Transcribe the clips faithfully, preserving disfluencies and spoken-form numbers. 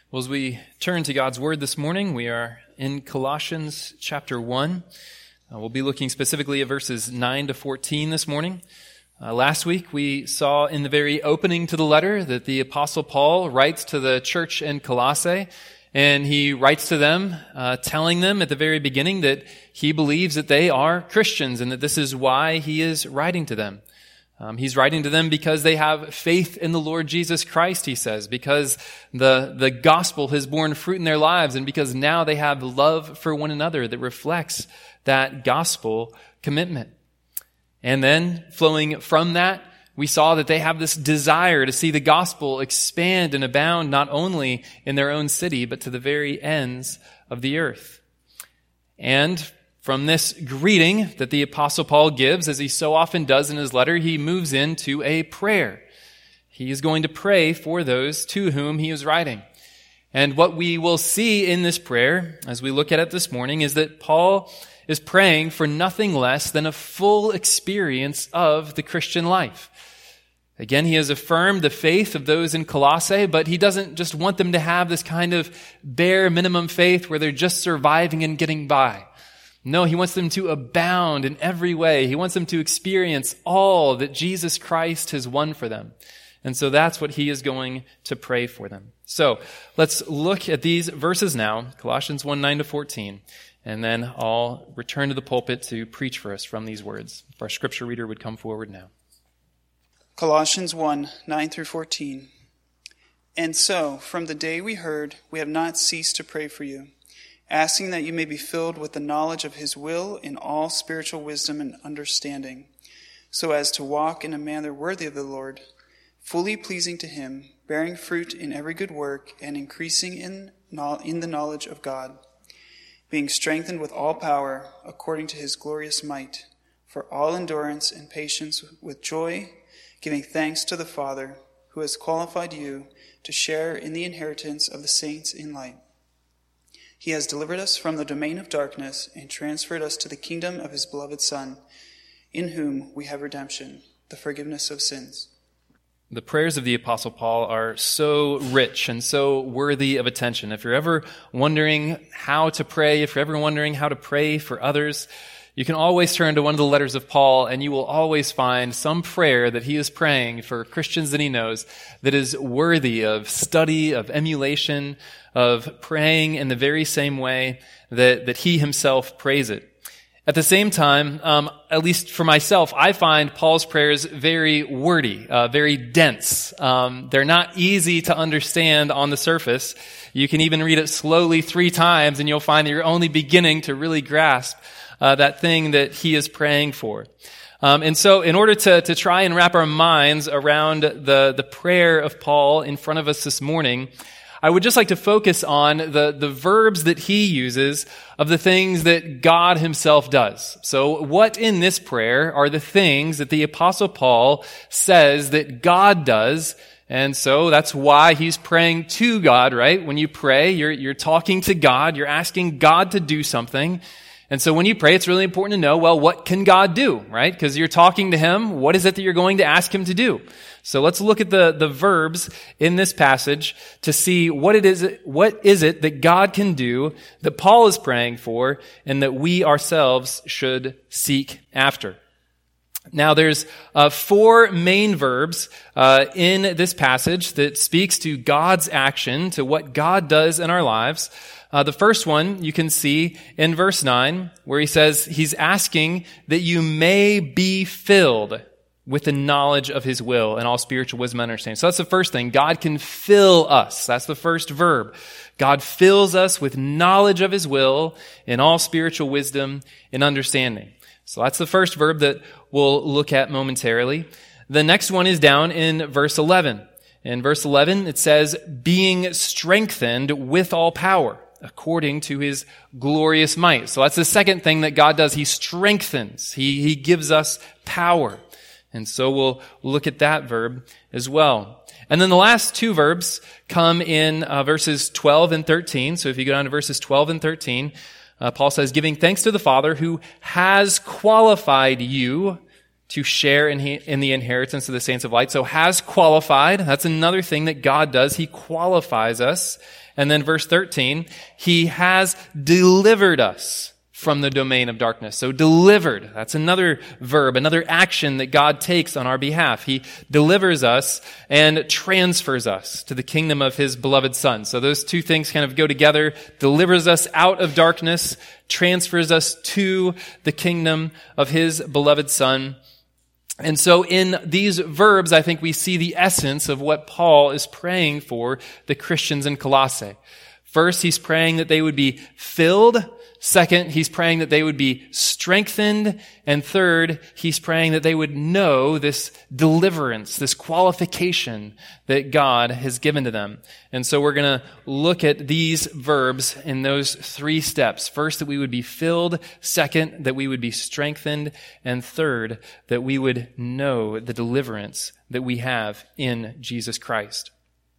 Well, as we turn to God's Word this morning, we are in Colossians chapter one. Uh, we'll be looking specifically at verses nine to fourteen this morning. Uh, last week, we saw in the very opening to the letter that the Apostle Paul writes to the church in Colossae, and he writes to them, uh, telling them at the very beginning that he believes that they are Christians and that this is why he is writing to them. Um, he's writing to them because they have faith in the Lord Jesus Christ, he says, because the, the gospel has borne fruit in their lives, and because now they have love for one another that reflects that gospel commitment. And then, flowing from that, we saw that they have this desire to see the gospel expand and abound not only in their own city, but to the very ends of the earth. And from this greeting that the Apostle Paul gives, as he so often does in his letter, he moves into a prayer. He is going to pray for those to whom he is writing. And what we will see in this prayer, as we look at it this morning, is that Paul is praying for nothing less than a full experience of the Christian life. Again, he has affirmed the faith of those in Colossae, but he doesn't just want them to have this kind of bare minimum faith where they're just surviving and getting by. No, he wants them to abound in every way. He wants them to experience all that Jesus Christ has won for them. And so that's what he is going to pray for them. So let's look at these verses now, Colossians one, nine to fourteen, and then I'll return to the pulpit to preach for us from these words. If our scripture reader would come forward now. Colossians one, nine through fourteen. And so, from the day we heard, we have not ceased to pray for you, asking that you may be filled with the knowledge of his will in all spiritual wisdom and understanding, so as to walk in a manner worthy of the Lord, fully pleasing to him, bearing fruit in every good work, and increasing in, in the knowledge of God, being strengthened with all power according to his glorious might, for all endurance and patience with joy, giving thanks to the Father, who has qualified you to share in the inheritance of the saints in light. He has delivered us from the domain of darkness and transferred us to the kingdom of his beloved Son, in whom we have redemption, the forgiveness of sins. The prayers of the Apostle Paul are so rich and so worthy of attention. If you're ever wondering how to pray, if you're ever wondering how to pray for others, you can always turn to one of the letters of Paul, and you will always find some prayer that he is praying for Christians that he knows that is worthy of study, of emulation, of praying in the very same way that, that he himself prays it. At the same time, um, at least for myself, I find Paul's prayers very wordy, uh, very dense. Um, they're not easy to understand on the surface. You can even read it slowly three times, and you'll find that you're only beginning to really grasp uh, that thing that he is praying for. Um, and so in order to, to try and wrap our minds around the, the prayer of Paul in front of us this morning, I would just like to focus on the, the verbs that he uses of the things that God himself does. So what in this prayer are the things that the Apostle Paul says that God does? And so that's why he's praying to God, right? When you pray, you're, you're talking to God, you're asking God to do something. And so when you pray, it's really important to know, well, what can God do, right? Because you're talking to him. What is it that you're going to ask him to do? So let's look at the, the verbs in this passage to see what it is, what is it that God can do that Paul is praying for and that we ourselves should seek after. Now, there's uh, four main verbs uh, in this passage that speaks to God's action, to what God does in our lives. Uh, the first one you can see in verse nine, where he says he's asking that you may be filled with the knowledge of his will and all spiritual wisdom and understanding. So that's the first thing. God can fill us. That's the first verb. God fills us with knowledge of his will and all spiritual wisdom and understanding. So that's the first verb that we'll look at momentarily. The next one is down in verse eleven. In verse eleven, it says, being strengthened with all power, according to his glorious might. So that's the second thing that God does. He strengthens. He, he gives us power. And so we'll look at that verb as well. And then the last two verbs come in uh, verses twelve and thirteen. So if you go down to verses twelve and thirteen, uh, Paul says, giving thanks to the Father who has qualified you to share in, he, in the inheritance of the saints of light. So has qualified. That's another thing that God does. He qualifies us. And then verse thirteen, he has delivered us from the domain of darkness. So delivered, that's another verb, another action that God takes on our behalf. He delivers us and transfers us to the kingdom of his beloved Son. So those two things kind of go together. Delivers us out of darkness, transfers us to the kingdom of his beloved Son. And so in these verbs, I think we see the essence of what Paul is praying for the Christians in Colossae. First, he's praying that they would be filled. Second, he's praying that they would be strengthened. And third, he's praying that they would know this deliverance, this qualification that God has given to them. And so we're going to look at these verbs in those three steps. First, that we would be filled. Second, that we would be strengthened. And third, that we would know the deliverance that we have in Jesus Christ.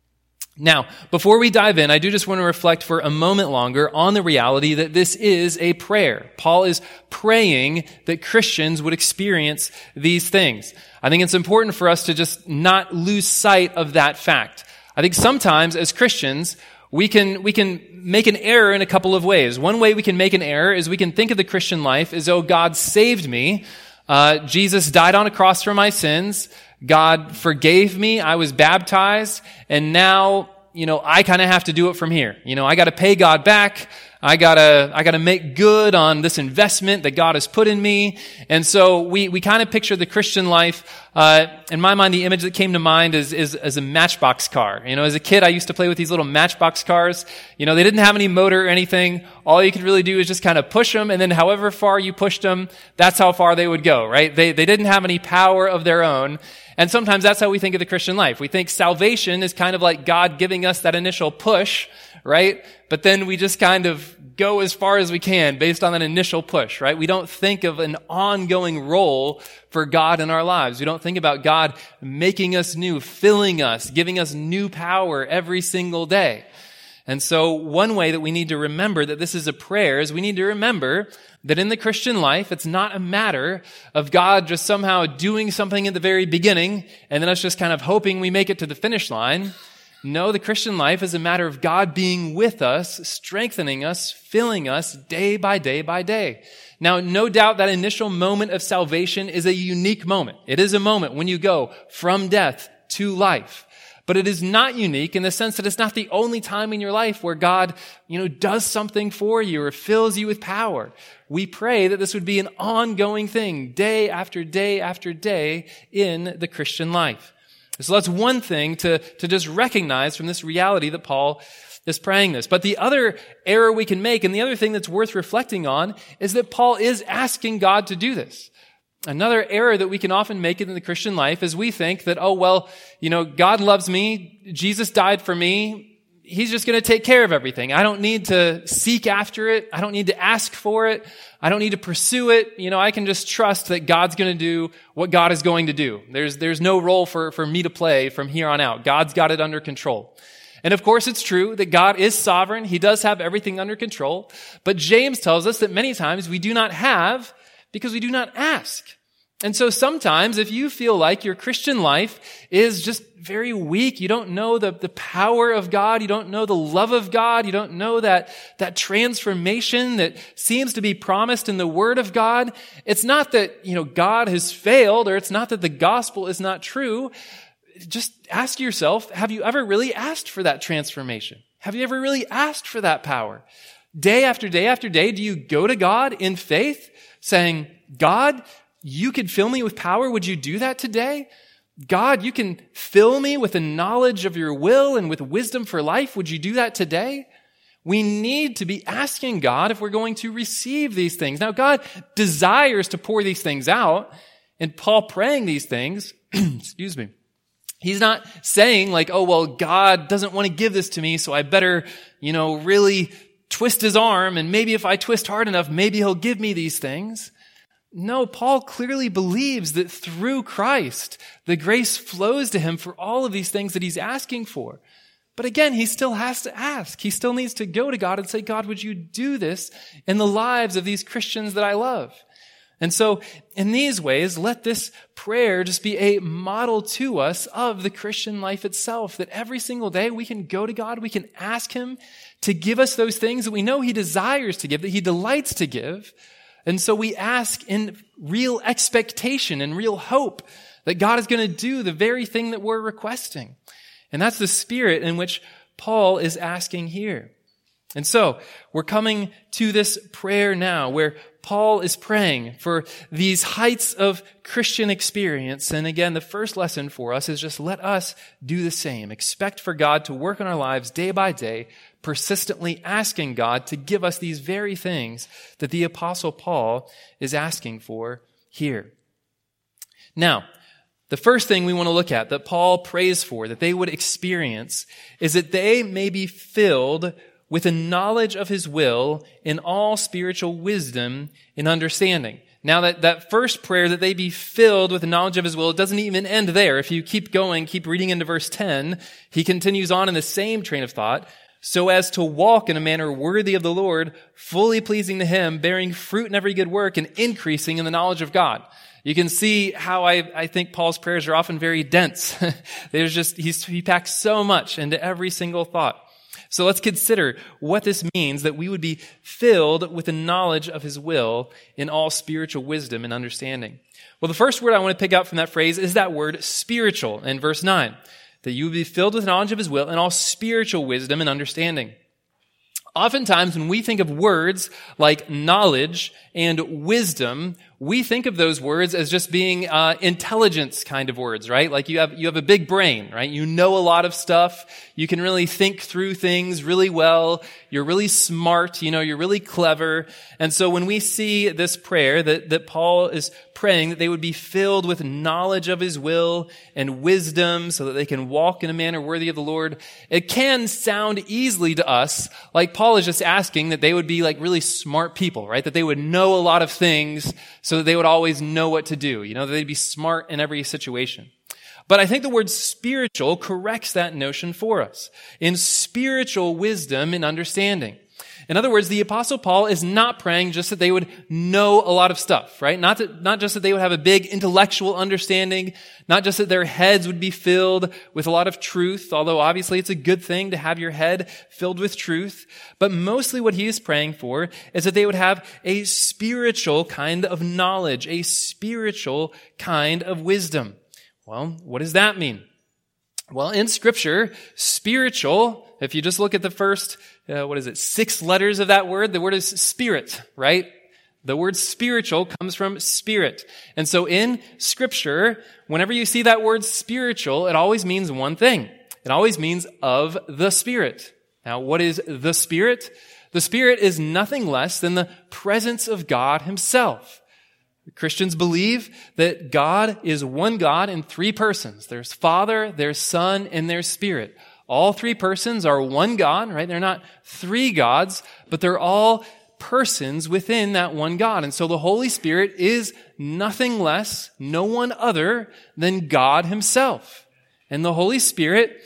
Now, before we dive in, I do just want to reflect for a moment longer on the reality that this is a prayer. Paul is praying that Christians would experience these things. I think it's important for us to just not lose sight of that fact. I think sometimes as Christians, we can, we can make an error in a couple of ways. One way we can make an error is we can think of the Christian life as, oh, God saved me. Uh, Jesus died on a cross for my sins. God forgave me. I was baptized. And now, you know, I kind of have to do it from here. You know, I got to pay God back. I gotta, I gotta make good on this investment that God has put in me. And so we, we kind of picture the Christian life, uh, in my mind, the image that came to mind is, is, is a Matchbox car. You know, as a kid, I used to play with these little Matchbox cars. You know, they didn't have any motor or anything. All you could really do is just kind of push them, and then however far you pushed them, that's how far they would go, right? They, they didn't have any power of their own. And sometimes that's how we think of the Christian life. We think salvation is kind of like God giving us that initial push, right? But then we just kind of go as far as we can based on that initial push, right? We don't think of an ongoing role for God in our lives. We don't think about God making us new, filling us, giving us new power every single day. And so one way that we need to remember that this is a prayer is we need to remember that in the Christian life, it's not a matter of God just somehow doing something at the very beginning and then us just kind of hoping we make it to the finish line. No, the Christian life is a matter of God being with us, strengthening us, filling us day by day by day. Now, no doubt that initial moment of salvation is a unique moment. It is a moment when you go from death to life. But it is not unique in the sense that it's not the only time in your life where God, you know, does something for you or fills you with power. We pray that this would be an ongoing thing, day after day after day in the Christian life. So that's one thing to, to just recognize from this reality that Paul is praying this. But the other error we can make, and the other thing that's worth reflecting on, is that Paul is asking God to do this. Another error that we can often make in the Christian life is we think that, oh, well, you know, God loves me. Jesus died for me. He's just going to take care of everything. I don't need to seek after it. I don't need to ask for it. I don't need to pursue it. You know, I can just trust that God's going to do what God is going to do. There's, there's no role for, for me to play from here on out. God's got it under control. And of course, it's true that God is sovereign. He does have everything under control. But James tells us that many times we do not have because we do not ask. And so sometimes if you feel like your Christian life is just very weak, you don't know the, the power of God, you don't know the love of God, you don't know that, that transformation that seems to be promised in the Word of God, it's not that, you know, God has failed, or it's not that the gospel is not true. Just ask yourself, have you ever really asked for that transformation? Have you ever really asked for that power? Day after day after day, do you go to God in faith saying, God, you could fill me with power. Would you do that today? God, you can fill me with a knowledge of your will and with wisdom for life. Would you do that today? We need to be asking God if we're going to receive these things. Now, God desires to pour these things out, and Paul praying these things, excuse me, he's not saying like, oh, well, God doesn't want to give this to me, so I better, you know, really twist his arm, and maybe if I twist hard enough, maybe he'll give me these things. No, Paul clearly believes that through Christ, the grace flows to him for all of these things that he's asking for. But again, he still has to ask. He still needs to go to God and say, God, would you do this in the lives of these Christians that I love? And so in these ways, let this prayer just be a model to us of the Christian life itself, that every single day we can go to God, we can ask him to give us those things that we know he desires to give, that he delights to give. And so we ask in real expectation and real hope that God is going to do the very thing that we're requesting. And that's the spirit in which Paul is asking here. And so we're coming to this prayer now where Paul is praying for these heights of Christian experience. And again, the first lesson for us is just let us do the same. Expect for God to work in our lives day by day, persistently asking God to give us these very things that the Apostle Paul is asking for here. Now, the first thing we want to look at that Paul prays for, that they would experience, is that they may be filled with a knowledge of his will in all spiritual wisdom and understanding. Now that, that first prayer, that they be filled with the knowledge of his will, it doesn't even end there. If you keep going, keep reading into verse ten, he continues on in the same train of thought, so as to walk in a manner worthy of the Lord, fully pleasing to him, bearing fruit in every good work and increasing in the knowledge of God. You can see how I, I think Paul's prayers are often very dense. There's just, he's, he packs so much into every single thought. So let's consider what this means, that we would be filled with the knowledge of his will in all spiritual wisdom and understanding. Well, the first word I want to pick out from that phrase is that word spiritual in verse nine. That you would be filled with knowledge of his will in all spiritual wisdom and understanding. Oftentimes, when we think of words like knowledge and wisdom, we think of those words as just being uh, intelligence kind of words, right? Like you have you have a big brain, right? You know a lot of stuff. You can really think through things really well. You're really smart. You know, you're really clever. And so when we see this prayer that, that Paul is praying, that they would be filled with knowledge of his will and wisdom so that they can walk in a manner worthy of the Lord, it can sound easily to us like Paul is just asking that they would be like really smart people, right? That they would know a lot of things so that they would always know what to do. You know, that they'd be smart in every situation. But I think the word spiritual corrects that notion for us. In spiritual wisdom and understanding. In other words, the Apostle Paul is not praying just that they would know a lot of stuff, right? Not that, not just that they would have a big intellectual understanding, not just that their heads would be filled with a lot of truth, although obviously it's a good thing to have your head filled with truth, but mostly what he is praying for is that they would have a spiritual kind of knowledge, a spiritual kind of wisdom. Well, what does that mean? Well, in Scripture, spiritual, if you just look at the first, uh, what is it, six letters of that word, the word is spirit, right? The word spiritual comes from spirit. And so in Scripture, whenever you see that word spiritual, it always means one thing. It always means of the Spirit. Now, what is the Spirit? The Spirit is nothing less than the presence of God himself. Christians believe that God is one God in three persons. There's Father, there's Son, and there's Spirit. All three persons are one God, right? They're not three gods, but they're all persons within that one God. And so the Holy Spirit is nothing less, no one other than God himself. And the Holy Spirit,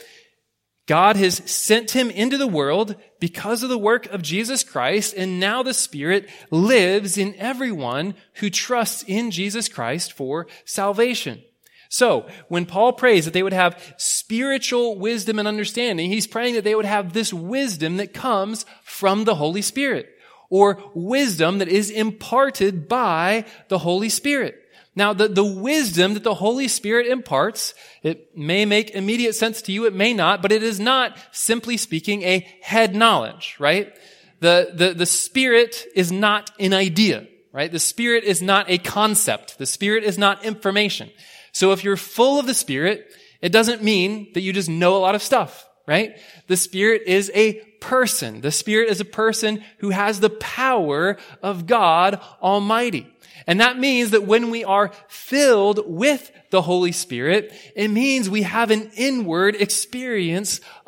God has sent him into the world because of the work of Jesus Christ, and now the Spirit lives in everyone who trusts in Jesus Christ for salvation. So, when Paul prays that they would have spiritual wisdom and understanding, he's praying that they would have this wisdom that comes from the Holy Spirit, or wisdom that is imparted by the Holy Spirit. Now, the, the wisdom that the Holy Spirit imparts, it may make immediate sense to you, it may not, but it is not, simply speaking, a head knowledge, right? The, the, the Spirit is not an idea, right? The Spirit is not a concept. The Spirit is not information. So if you're full of the Spirit, it doesn't mean that you just know a lot of stuff, right? The Spirit is a person. The Spirit is a person who has the power of God Almighty. And that means that when we are filled with the Holy Spirit, it means we have an inward experience of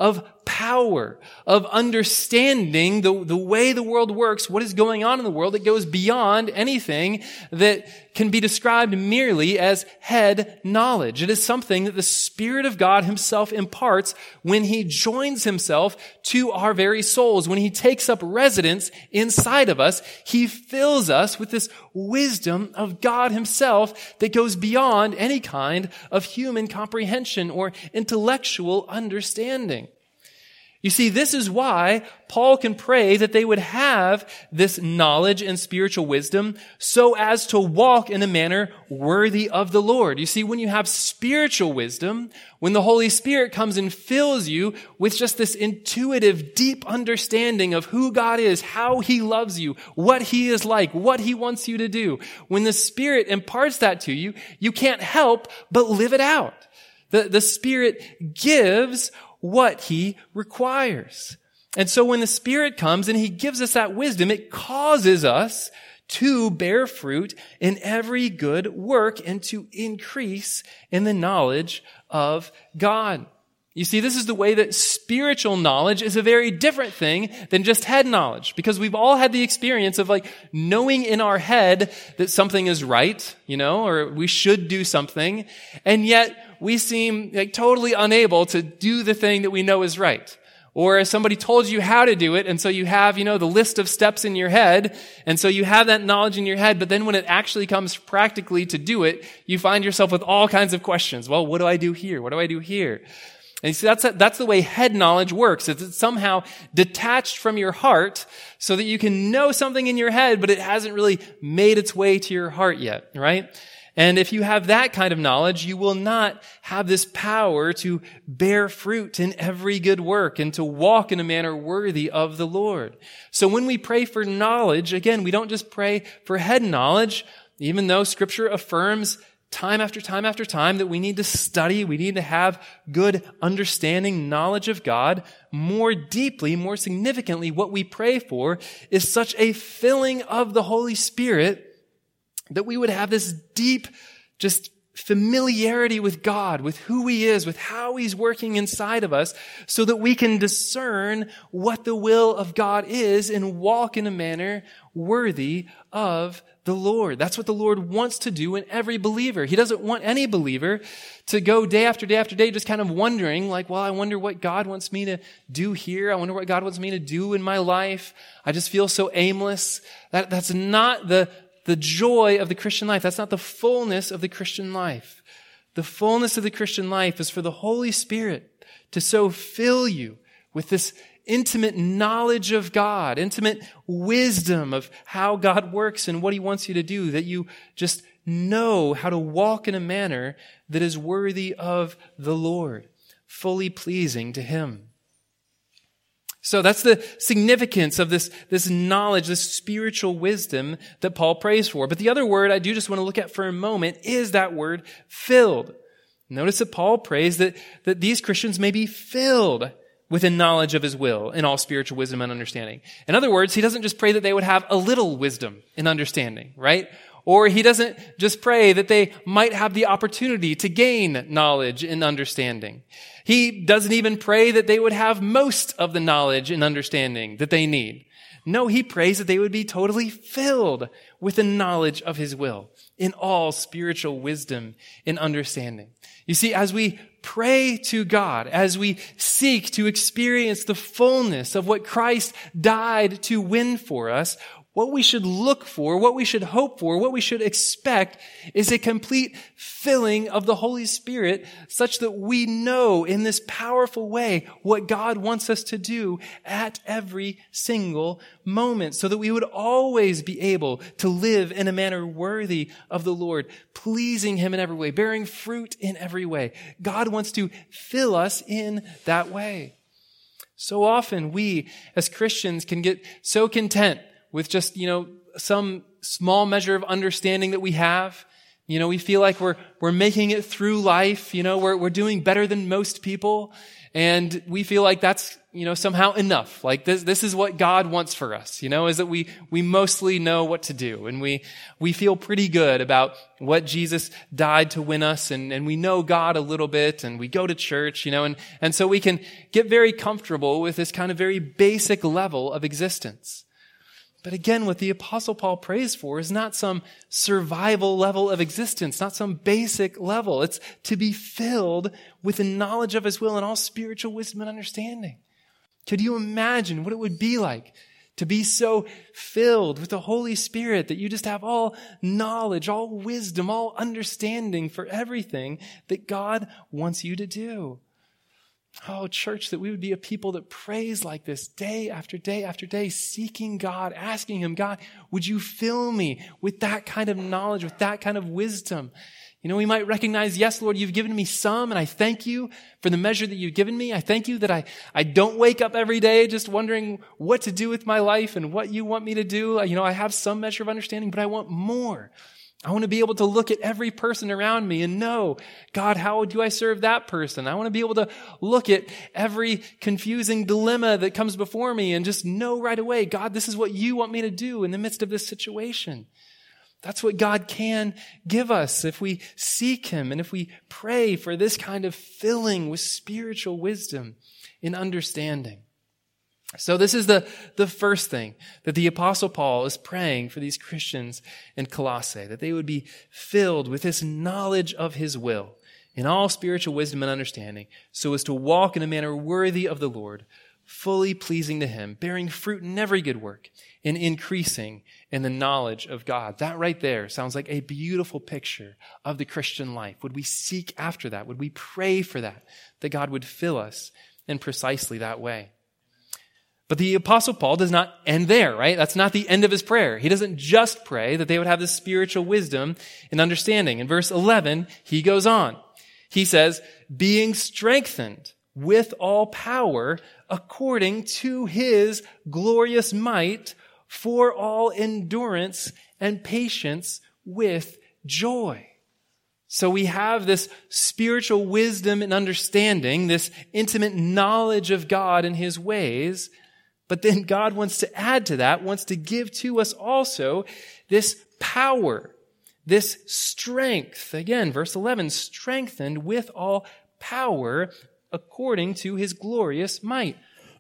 power, of understanding the, the way the world works, what is going on in the world that goes beyond anything that can be described merely as head knowledge. It is something that the Spirit of God himself imparts when he joins himself to our very souls. When he takes up residence inside of us, he fills us with this wisdom of God himself that goes beyond any kind of human comprehension or intellectual understanding. You see, this is why Paul can pray that they would have this knowledge and spiritual wisdom so as to walk in a manner worthy of the Lord. You see, when you have spiritual wisdom, when the Holy Spirit comes and fills you with just this intuitive, deep understanding of who God is, how he loves you, what he is like, what he wants you to do, when the Spirit imparts that to you, you can't help but live it out. The, the Spirit gives what he requires. And so when the Spirit comes and he gives us that wisdom, it causes us to bear fruit in every good work and to increase in the knowledge of God. You see, this is the way that spiritual knowledge is a very different thing than just head knowledge, because we've all had the experience of like knowing in our head that something is right, you know, or we should do something, and yet we seem like totally unable to do the thing that we know is right. Or somebody told you how to do it, and so you have, you know, the list of steps in your head, and so you have that knowledge in your head, but then when it actually comes practically to do it, you find yourself with all kinds of questions. Well, what do I do here? What do I do here? And you see, that's, that's the way head knowledge works. It's somehow detached from your heart so that you can know something in your head, but it hasn't really made its way to your heart yet, right? And if you have that kind of knowledge, you will not have this power to bear fruit in every good work and to walk in a manner worthy of the Lord. So when we pray for knowledge, again, we don't just pray for head knowledge, even though Scripture affirms time after time after time that we need to study, we need to have good understanding, knowledge of God. More deeply, more significantly, what we pray for is such a filling of the Holy Spirit that we would have this deep, just familiarity with God, with who he is, with how he's working inside of us, so that we can discern what the will of God is and walk in a manner worthy of the Lord. That's what the Lord wants to do in every believer. He doesn't want any believer to go day after day after day just kind of wondering, like, well, I wonder what God wants me to do here. I wonder what God wants me to do in my life. I just feel so aimless. That, that's not the, the joy of the Christian life. That's not the fullness of the Christian life. The fullness of the Christian life is for the Holy Spirit to so fill you with this intimate knowledge of God, intimate wisdom of how God works and what he wants you to do, that you just know how to walk in a manner that is worthy of the Lord, fully pleasing to him. So that's the significance of this, this knowledge, this spiritual wisdom that Paul prays for. But the other word I do just want to look at for a moment is that word filled. Notice that Paul prays that, that these Christians may be filled with a knowledge of his will in all spiritual wisdom and understanding. In other words, he doesn't just pray that they would have a little wisdom and understanding, right? Or he doesn't just pray that they might have the opportunity to gain knowledge and understanding. He doesn't even pray that they would have most of the knowledge and understanding that they need. No, he prays that they would be totally filled with the knowledge of his will in all spiritual wisdom and understanding. You see, as we pray to God, as we seek to experience the fullness of what Christ died to win for us, what we should look for, what we should hope for, what we should expect is a complete filling of the Holy Spirit such that we know in this powerful way what God wants us to do at every single moment, so that we would always be able to live in a manner worthy of the Lord, pleasing him in every way, bearing fruit in every way. God wants to fill us in that way. So often we as Christians can get so content with just, you know, some small measure of understanding that we have. You know, we feel like we're, we're making it through life. You know, we're, we're doing better than most people. And we feel like that's you know, somehow enough. Like this, this is what God wants for us, you know, is that we, we mostly know what to do. And we, we feel pretty good about what Jesus died to win us. And, and we know God a little bit and we go to church, you know, and, and so we can get very comfortable with this kind of very basic level of existence. But again, what the Apostle Paul prays for is not some survival level of existence, not some basic level. It's to be filled with the knowledge of his will and all spiritual wisdom and understanding. Could you imagine what it would be like to be so filled with the Holy Spirit that you just have all knowledge, all wisdom, all understanding for everything that God wants you to do? Oh, church, that we would be a people that prays like this day after day after day, seeking God, asking him, God, would you fill me with that kind of knowledge, with that kind of wisdom? You know, we might recognize, yes, Lord, you've given me some, and I thank you for the measure that you've given me. I thank you that I, I don't wake up every day just wondering what to do with my life and what you want me to do. You know, I have some measure of understanding, but I want more. I want to be able to look at every person around me and know, God, how do I serve that person? I want to be able to look at every confusing dilemma that comes before me and just know right away, God, this is what you want me to do in the midst of this situation. That's what God can give us if we seek him and if we pray for this kind of filling with spiritual wisdom and understanding. So this is the, the first thing that the Apostle Paul is praying for these Christians in Colossae, that they would be filled with this knowledge of his will in all spiritual wisdom and understanding, so as to walk in a manner worthy of the Lord, fully pleasing to him, bearing fruit in every good work, and increasing in the knowledge of God. That right there sounds like a beautiful picture of the Christian life. Would we seek after that? Would we pray for that, that God would fill us in precisely that way? But the Apostle Paul does not end there, right? That's not the end of his prayer. He doesn't just pray that they would have this spiritual wisdom and understanding. In verse eleven, he goes on. He says, being strengthened with all power according to his glorious might for all endurance and patience with joy. So we have this spiritual wisdom and understanding, this intimate knowledge of God and his ways. But then God wants to add to that, wants to give to us also this power, this strength. Again, verse eleven, strengthened with all power according to his glorious might.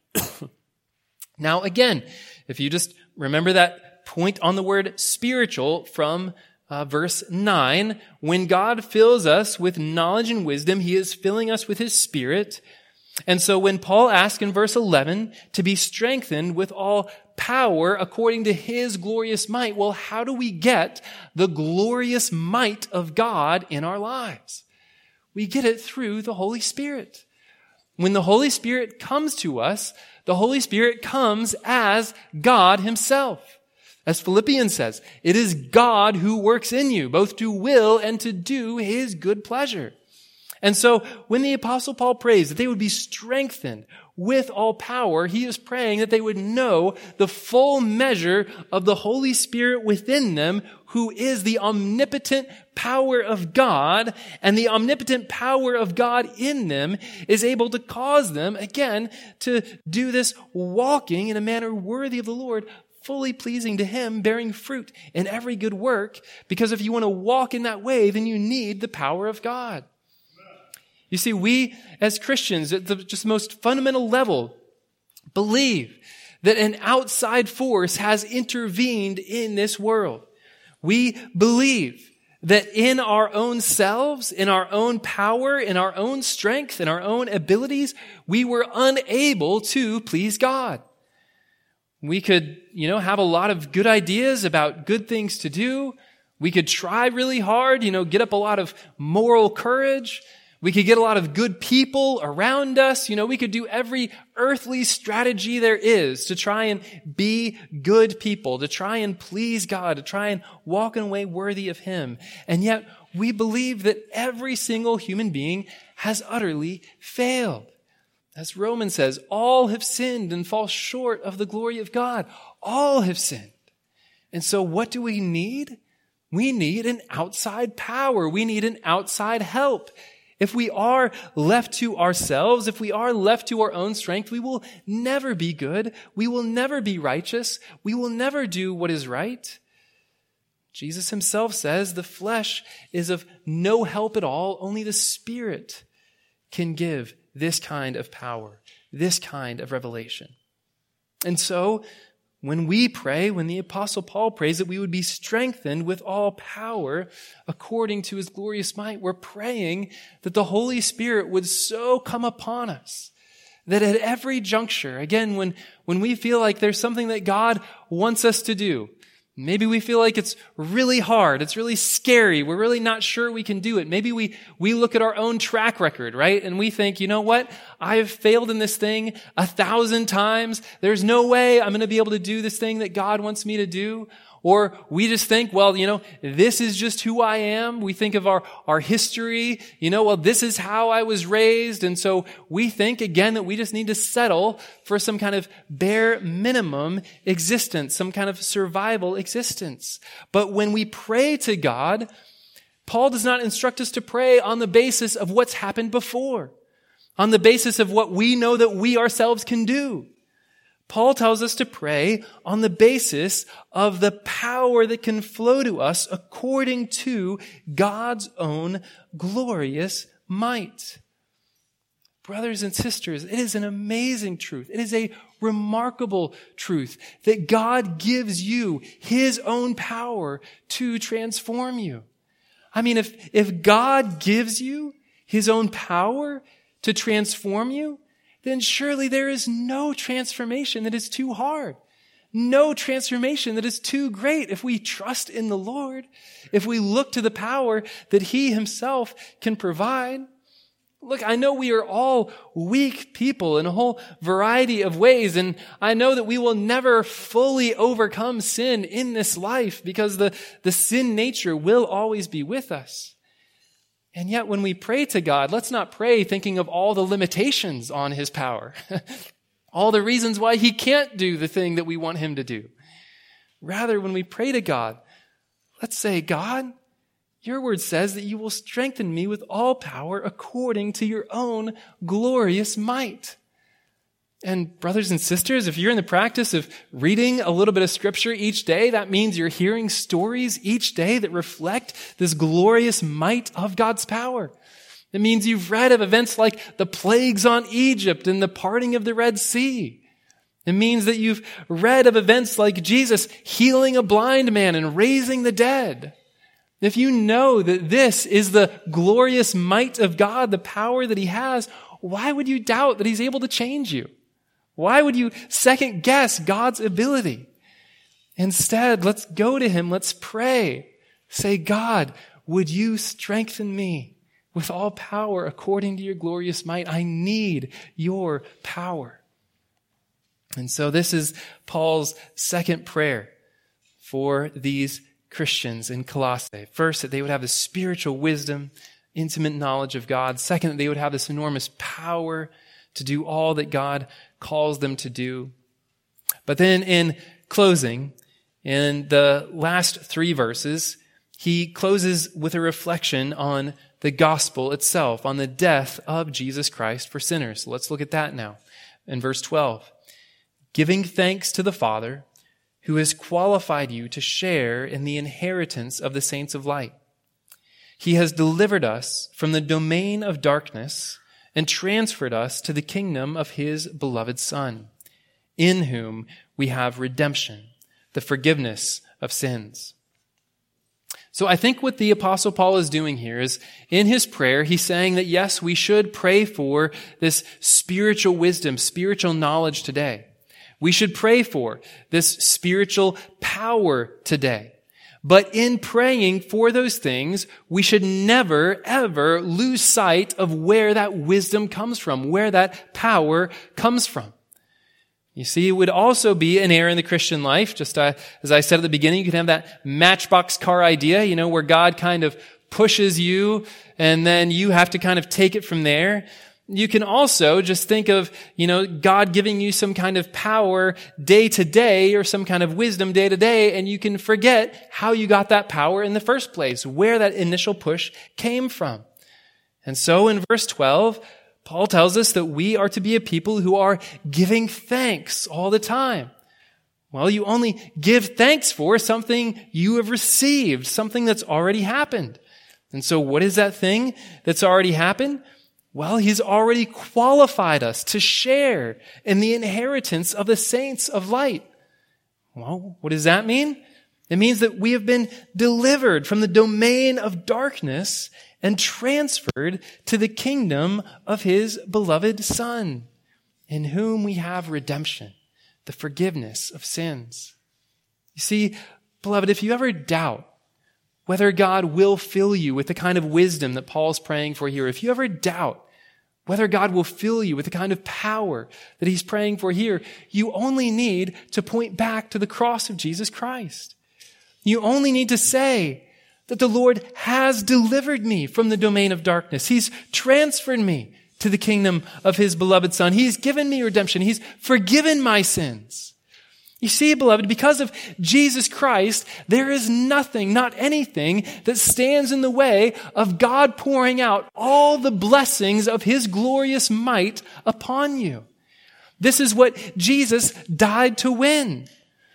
Now again, if you just remember that point on the word spiritual from uh, verse nine, when God fills us with knowledge and wisdom, he is filling us with his Spirit. And so when Paul asks in verse eleven to be strengthened with all power according to his glorious might, well, how do we get the glorious might of God in our lives? We get it through the Holy Spirit. When the Holy Spirit comes to us, the Holy Spirit comes as God himself. As Philippians says, it is God who works in you, both to will and to do his good pleasure. And so when the Apostle Paul prays that they would be strengthened with all power, he is praying that they would know the full measure of the Holy Spirit within them, who is the omnipotent power of God, and the omnipotent power of God in them is able to cause them, again, to do this walking in a manner worthy of the Lord, fully pleasing to him, bearing fruit in every good work, because if you want to walk in that way, then you need the power of God. You see, we as Christians, at the just most fundamental level, believe that an outside force has intervened in this world. We believe that in our own selves, in our own power, in our own strength, in our own abilities, we were unable to please God. We could, you know, have a lot of good ideas about good things to do. We could try really hard, you know, get up a lot of moral courage. We could get a lot of good people around us. You know, we could do every earthly strategy there is to try and be good people, to try and please God, to try and walk in a way worthy of him. And yet we believe that every single human being has utterly failed. As Romans says, all have sinned and fall short of the glory of God. All have sinned. And so what do we need? We need an outside power. We need an outside help. If we are left to ourselves, if we are left to our own strength, we will never be good. We will never be righteous. We will never do what is right. Jesus himself says the flesh is of no help at all. Only the Spirit can give this kind of power, this kind of revelation. And so, when we pray, when the Apostle Paul prays that we would be strengthened with all power according to his glorious might, we're praying that the Holy Spirit would so come upon us that at every juncture, again, when, when we feel like there's something that God wants us to do, maybe we feel like it's really hard, it's really scary, we're really not sure we can do it. Maybe we, we look at our own track record, right? And we think, you know what? I have failed in this thing a thousand times. There's no way I'm going to be able to do this thing that God wants me to do. Or we just think, well, you know, this is just who I am. We think of our, our history, you know, well, this is how I was raised. And so we think, again, that we just need to settle for some kind of bare minimum existence, some kind of survival existence. But when we pray to God, Paul does not instruct us to pray on the basis of what's happened before, on the basis of what we know that we ourselves can do. Paul tells us to pray on the basis of the power that can flow to us according to God's own glorious might. Brothers and sisters, it is an amazing truth. It is a remarkable truth that God gives you his own power to transform you. I mean, if, if God gives you his own power to transform you, then surely there is no transformation that is too hard. No transformation that is too great if we trust in the Lord, if we look to the power that he himself can provide. Look, I know we are all weak people in a whole variety of ways, and I know that we will never fully overcome sin in this life because the, the sin nature will always be with us. And yet when we pray to God, let's not pray thinking of all the limitations on his power, all the reasons why he can't do the thing that we want him to do. Rather, when we pray to God, let's say, God, your word says that you will strengthen me with all power according to your own glorious might. And brothers and sisters, if you're in the practice of reading a little bit of scripture each day, that means you're hearing stories each day that reflect this glorious might of God's power. It means you've read of events like the plagues on Egypt and the parting of the Red Sea. It means that you've read of events like Jesus healing a blind man and raising the dead. If you know that this is the glorious might of God, the power that he has, why would you doubt that he's able to change you? Why would you second guess God's ability? Instead, let's go to him. Let's pray. Say, God, would you strengthen me with all power according to your glorious might? I need your power. And so this is Paul's second prayer for these Christians in Colossae. First, that they would have the spiritual wisdom, intimate knowledge of God. Second, that they would have this enormous power to do all that God calls them to do. But then in closing, in the last three verses, he closes with a reflection on the gospel itself, on the death of Jesus Christ for sinners. So let's look at that now. In verse twelve, giving thanks to the Father who has qualified you to share in the inheritance of the saints of light. He has delivered us from the domain of darkness and transferred us to the kingdom of his beloved Son, in whom we have redemption, the forgiveness of sins. So I think what the Apostle Paul is doing here is, in his prayer, he's saying that yes, we should pray for this spiritual wisdom, spiritual knowledge today. We should pray for this spiritual power today. But in praying for those things, we should never, ever lose sight of where that wisdom comes from, where that power comes from. You see, it would also be an error in the Christian life. Just uh, as I said at the beginning, you can have that matchbox car idea, you know, where God kind of pushes you and then you have to kind of take it from there. You can also just think of, you know, God giving you some kind of power day to day or some kind of wisdom day to day, and you can forget how you got that power in the first place, where that initial push came from. And so in verse twelve, Paul tells us that we are to be a people who are giving thanks all the time. Well, you only give thanks for something you have received, something that's already happened. And so what is that thing that's already happened? Well, he's already qualified us to share in the inheritance of the saints of light. Well, what does that mean? It means that we have been delivered from the domain of darkness and transferred to the kingdom of his beloved Son, in whom we have redemption, the forgiveness of sins. You see, beloved, if you ever doubt whether God will fill you with the kind of wisdom that Paul's praying for here, if you ever doubt whether God will fill you with the kind of power that he's praying for here, you only need to point back to the cross of Jesus Christ. You only need to say that the Lord has delivered me from the domain of darkness. He's transferred me to the kingdom of his beloved Son. He's given me redemption. He's forgiven my sins. You see, beloved, because of Jesus Christ, there is nothing, not anything, that stands in the way of God pouring out all the blessings of his glorious might upon you. This is what Jesus died to win.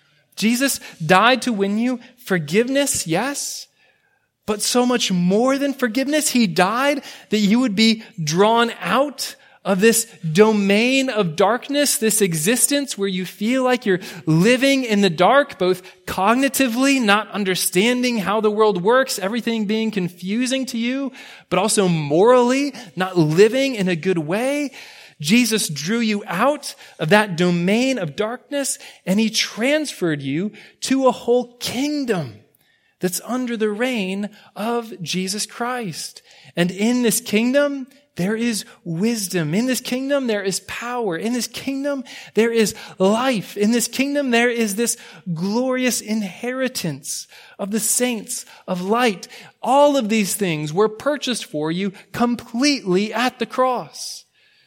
Jesus died to win you forgiveness, yes, but so much more than forgiveness. He died that you would be drawn out of this domain of darkness, this existence where you feel like you're living in the dark, both cognitively, not understanding how the world works, everything being confusing to you, but also morally, not living in a good way. Jesus drew you out of that domain of darkness, and he transferred you to a whole kingdom that's under the reign of Jesus Christ. And in this kingdom, there is wisdom. In this kingdom, there is power. In this kingdom, there is life. In this kingdom, there is this glorious inheritance of the saints of light. All of these things were purchased for you completely at the cross.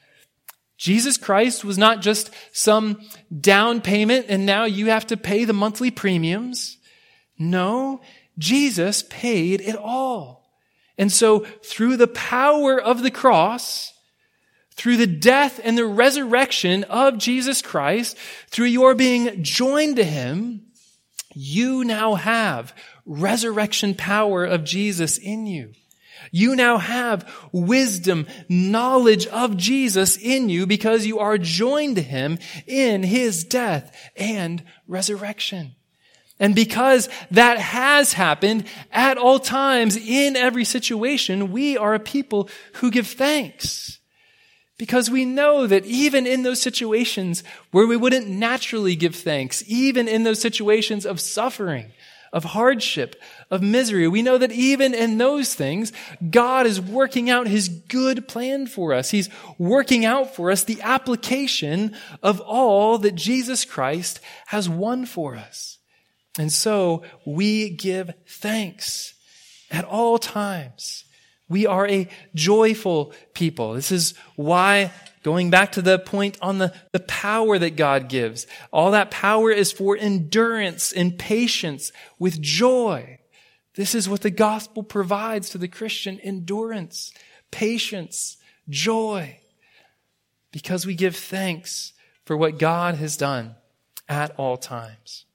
Jesus Christ was not just some down payment and now you have to pay the monthly premiums. No, Jesus paid it all. And so through the power of the cross, through the death and the resurrection of Jesus Christ, through your being joined to him, you now have resurrection power of Jesus in you. You now have wisdom, knowledge of Jesus in you because you are joined to him in his death and resurrection. And because that has happened at all times, in every situation, we are a people who give thanks. Because we know that even in those situations where we wouldn't naturally give thanks, even in those situations of suffering, of hardship, of misery, we know that even in those things, God is working out his good plan for us. He's working out for us the application of all that Jesus Christ has won for us. And so we give thanks at all times. We are a joyful people. This is why, going back to the point on the, the power that God gives, all that power is for endurance and patience with joy. This is what the gospel provides to the Christian: endurance, patience, joy. Because we give thanks for what God has done at all times.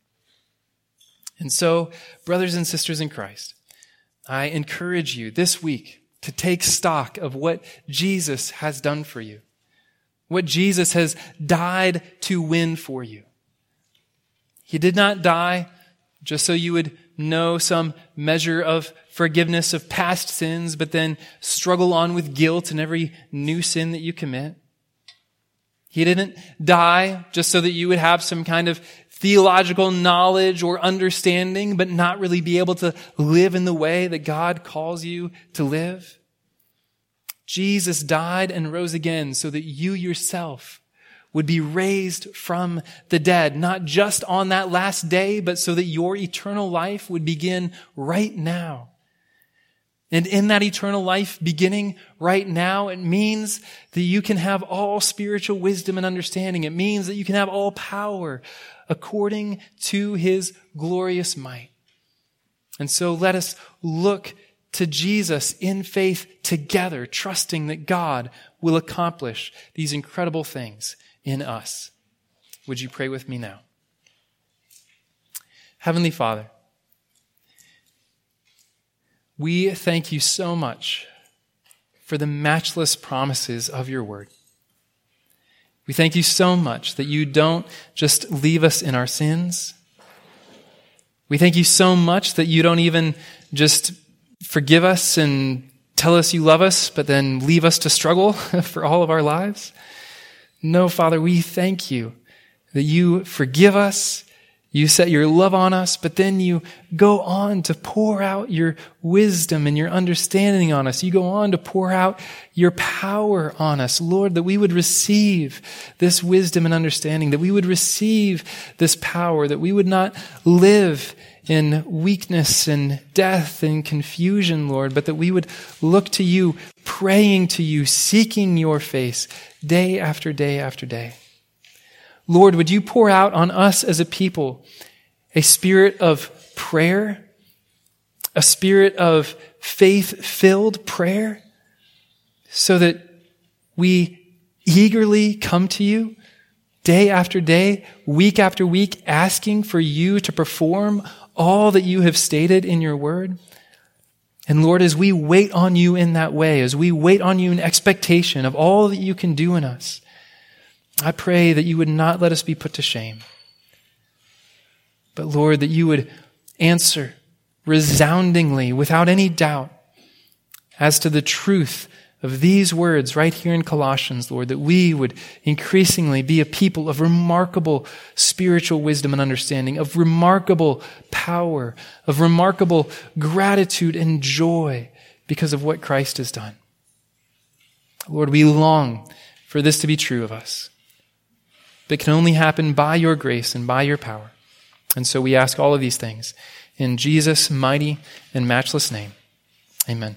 And so, brothers and sisters in Christ, I encourage you this week to take stock of what Jesus has done for you, what Jesus has died to win for you. He did not die just so you would know some measure of forgiveness of past sins, but then struggle on with guilt in every new sin that you commit. He didn't die just so that you would have some kind of theological knowledge or understanding, but not really be able to live in the way that God calls you to live. Jesus died and rose again so that you yourself would be raised from the dead, not just on that last day, but so that your eternal life would begin right now. And in that eternal life beginning right now, it means that you can have all spiritual wisdom and understanding. It means that you can have all power according to his glorious might. And so let us look to Jesus in faith together, trusting that God will accomplish these incredible things in us. Would you pray with me now? Heavenly Father, we thank you so much for the matchless promises of your word. We thank you so much that you don't just leave us in our sins. We thank you so much that you don't even just forgive us and tell us you love us, but then leave us to struggle for all of our lives. No, Father, we thank you that you forgive us, you set your love on us, but then you go on to pour out your wisdom and your understanding on us. You go on to pour out your power on us. Lord, that we would receive this wisdom and understanding, that we would receive this power, that we would not live in weakness and death and confusion, Lord, but that we would look to you, praying to you, seeking your face day after day after day. Lord, would you pour out on us as a people a spirit of prayer, a spirit of faith-filled prayer, so that we eagerly come to you day after day, week after week, asking for you to perform all that you have stated in your word. And Lord, as we wait on you in that way, as we wait on you in expectation of all that you can do in us, I pray that you would not let us be put to shame. But Lord, that you would answer resoundingly, without any doubt, as to the truth of these words right here in Colossians, Lord, that we would increasingly be a people of remarkable spiritual wisdom and understanding, of remarkable power, of remarkable gratitude and joy because of what Christ has done. Lord, we long for this to be true of us. That can only happen by your grace and by your power. And so we ask all of these things in Jesus' mighty and matchless name. Amen.